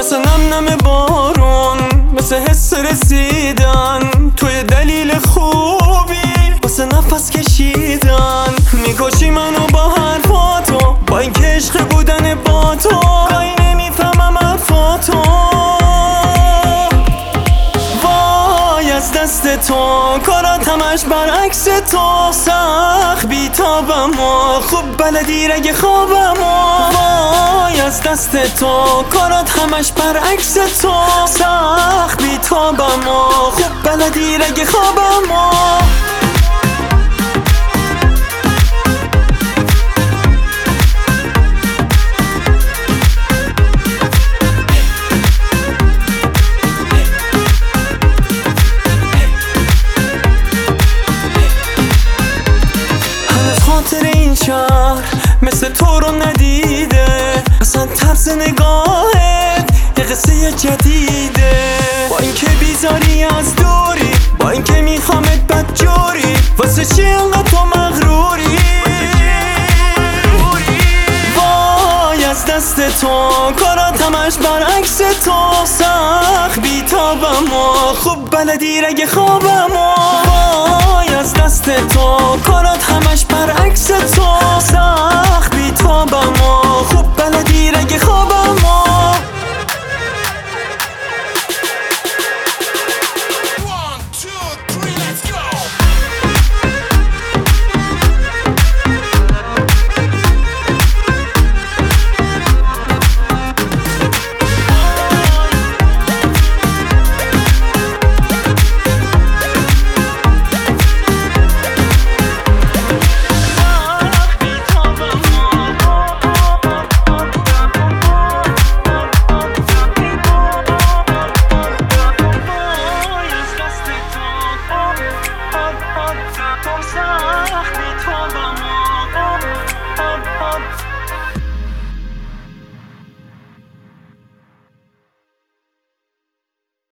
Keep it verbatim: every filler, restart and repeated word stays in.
مثل نم نم بارون، مثل حس رسیدن توی دلیل خوبی واسه نفس کشیدن. میکشی منو با حرفاتو، با این که عشق بودن با تو گاهی نمیفهمم حرفاتو. وای از دست تو، کارات همش برعکس تو. سخت بیتابم و خوب بلدی رگ خوابم و وای از دست تو، کارات همش برعکس تو. سخت بیتابم و خوب بلدی رگ خوابم و خاطر این شهر مثل تو رو ندیده، اصلا طرز نگاهت یه قصه جدیده. با اینکه بیزاری از دوری، با اینکه میخوامت بدجوری، واسه چی انقدر تو مغروری؟ وای از دست تو، کارات همش برعکس تو. سخت بیتابم و خوب بلدی رگ خوابم و وای از دست تو، کارات همش برعکس تو. سخت بیتابم